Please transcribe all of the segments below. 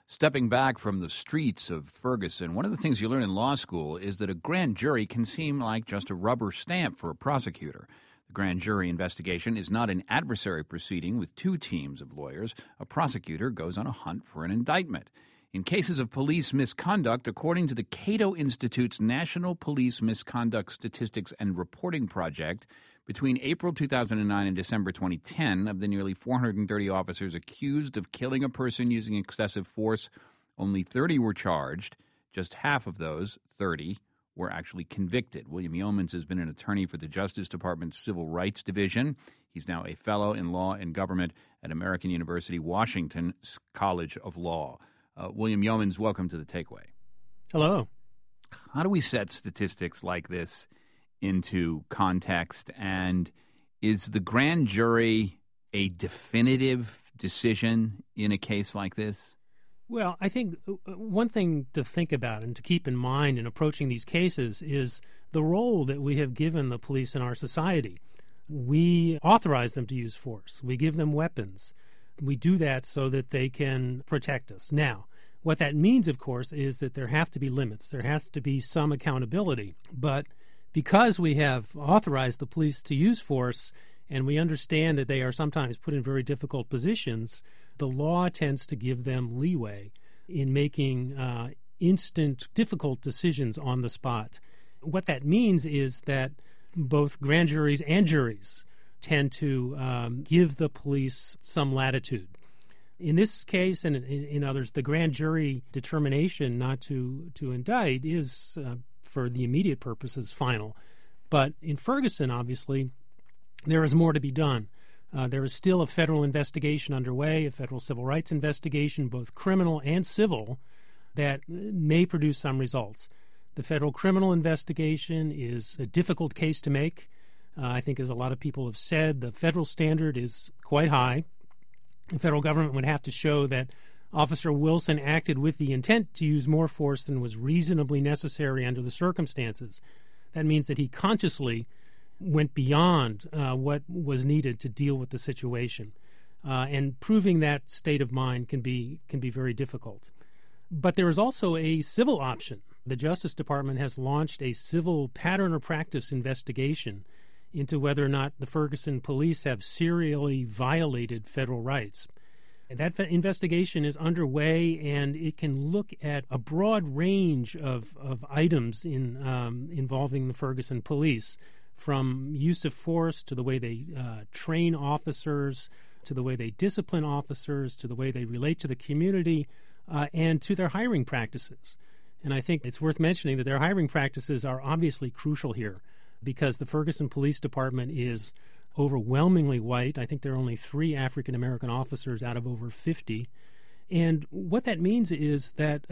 Stepping back from the streets of Ferguson, one of the things you learn in law school is that a grand jury can seem like just a rubber stamp for a prosecutor. The grand jury investigation is not an adversary proceeding with two teams of lawyers. A prosecutor goes on a hunt for an indictment. In cases of police misconduct, according to the Cato Institute's National Police Misconduct Statistics and Reporting Project, between April 2009 and December 2010, of the nearly 430 officers accused of killing a person using excessive force, only 30 were charged. Just half of those, 30, were actually convicted. William Yeomans has been an attorney for the Justice Department's Civil Rights Division. He's now a fellow in law and government at American University Washington College of Law. William Yeomans, welcome to The Takeaway. Hello. How do we set statistics like this into context, and is the grand jury a definitive decision in a case like this? Well, I think one thing to think about and to keep in mind in approaching these cases is the role that we have given the police in our society. We authorize them to use force. We give them weapons. We do that so that they can protect us. Now, what that means, of course, is that there have to be limits. There has to be some accountability. But because we have authorized the police to use force and we understand that they are sometimes put in very difficult positions, the law tends to give them leeway in making instant, difficult decisions on the spot. What that means is that both grand juries and juries tend to give the police some latitude. In this case and in others, the grand jury determination not to indict is for the immediate purposes, final. But in Ferguson, obviously, there is more to be done. There is still a federal investigation underway, a federal civil rights investigation, both criminal and civil, that may produce some results. The federal criminal investigation is a difficult case to make. I think, as a lot of people have said, the federal standard is quite high. The federal government would have to show that Officer Wilson acted with the intent to use more force than was reasonably necessary under the circumstances. That means that he consciously went beyond what was needed to deal with the situation. And proving that state of mind can be very difficult. But there is also a civil option. The Justice Department has launched a civil pattern or practice investigation into whether or not the Ferguson police have serially violated federal rights. That investigation is underway, and it can look at a broad range of items involving the Ferguson police, from use of force to the way they train officers, to the way they discipline officers, to the way they relate to the community, and to their hiring practices. And I think it's worth mentioning that their hiring practices are obviously crucial here, because the Ferguson Police Department is overwhelmingly white. I think there are only 3 African-American officers out of over 50. And what that means is that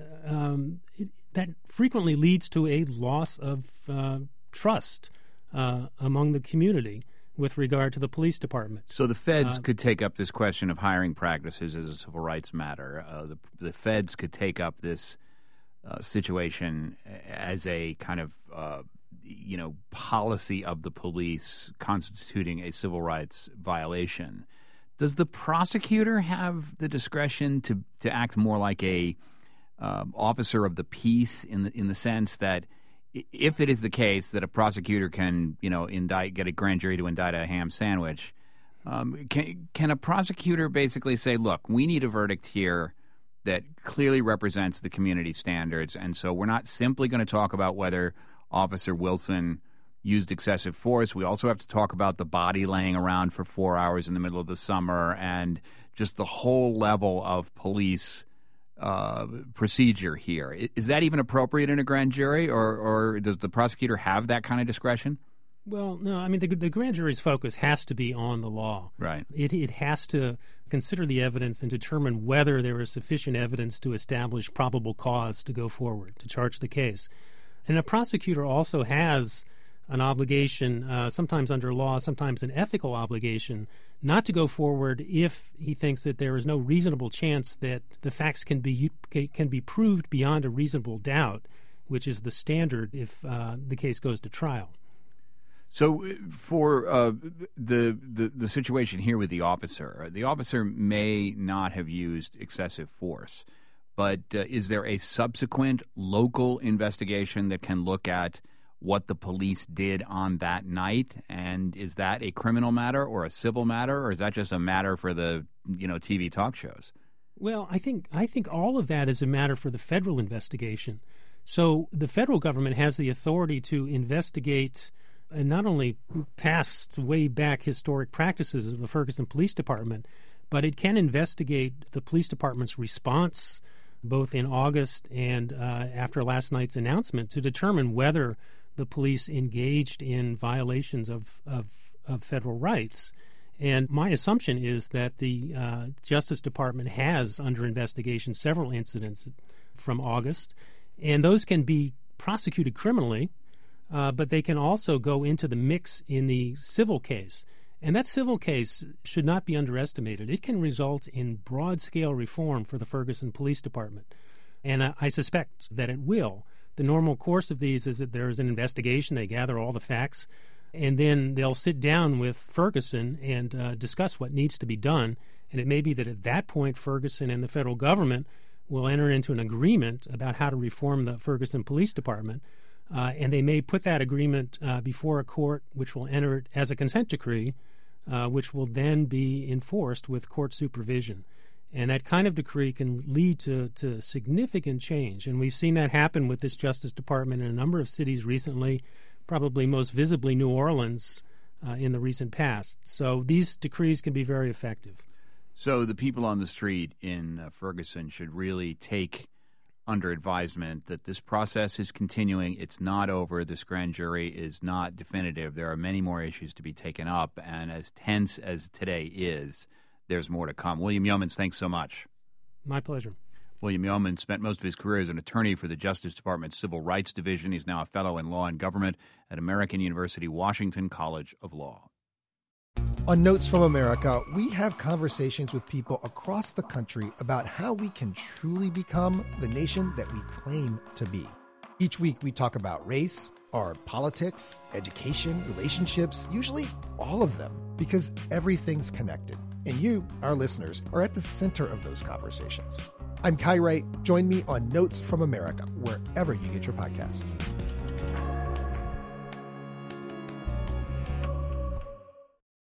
that frequently leads to a loss of trust among the community with regard to the police department. So the feds could take up this question of hiring practices as a civil rights matter. The feds could take up this situation as a kind of policy of the police constituting a civil rights violation. Does the prosecutor have the discretion to act more like a officer of the peace in the sense that if it is the case that a prosecutor can get a grand jury to indict a ham sandwich, can a prosecutor basically say, look, we need a verdict here that clearly represents the community standards, and so we're not simply going to talk about whether Officer Wilson used excessive force. We also have to talk about the body laying around for 4 hours in the middle of the summer and just the whole level of police procedure here. Is that even appropriate in a grand jury, or does the prosecutor have that kind of discretion? Well, no. I mean, the grand jury's focus has to be on the law. Right. It has to consider the evidence and determine whether there is sufficient evidence to establish probable cause to go forward, to charge the case. And a prosecutor also has an obligation, sometimes under law, sometimes an ethical obligation, not to go forward if he thinks that there is no reasonable chance that the facts can be proved beyond a reasonable doubt, which is the standard if the case goes to trial. So for the situation here with the officer may not have used excessive force, But is there a subsequent local investigation that can look at what the police did on that night? And is that a criminal matter or a civil matter, or is that just a matter for the TV talk shows? Well, I think all of that is a matter for the federal investigation. So the federal government has the authority to investigate not only past, way back historic practices of the Ferguson Police Department, but it can investigate the police department's response both in August and after last night's announcement to determine whether the police engaged in violations of federal rights. And my assumption is that the Justice Department has under investigation several incidents from August, and those can be prosecuted criminally, but they can also go into the mix in the civil case. And that civil case should not be underestimated. It can result in broad-scale reform for the Ferguson Police Department, and I suspect that it will. The normal course of these is that there is an investigation, they gather all the facts, and then they'll sit down with Ferguson and discuss what needs to be done. And it may be that at that point, Ferguson and the federal government will enter into an agreement about how to reform the Ferguson Police Department. And they may put that agreement before a court, which will enter it as a consent decree, which will then be enforced with court supervision. And that kind of decree can lead to significant change. And we've seen that happen with this Justice Department in a number of cities recently, probably most visibly New Orleans in the recent past. So these decrees can be very effective. So the people on the street in Ferguson should really take under advisement that this process is continuing. It's not over. This grand jury is not definitive. There are many more issues to be taken up. And as tense as today is, there's more to come. William Yeomans, thanks so much. My pleasure. William Yeomans spent most of his career as an attorney for the Justice Department's Civil Rights Division. He's now a fellow in law and government at American University Washington College of Law. On Notes from America, we have conversations with people across the country about how we can truly become the nation that we claim to be. Each week we talk about race, our politics, education, relationships, usually all of them, because everything's connected. And you, our listeners, are at the center of those conversations. I'm Kai Wright. Join me on Notes from America, wherever you get your podcasts.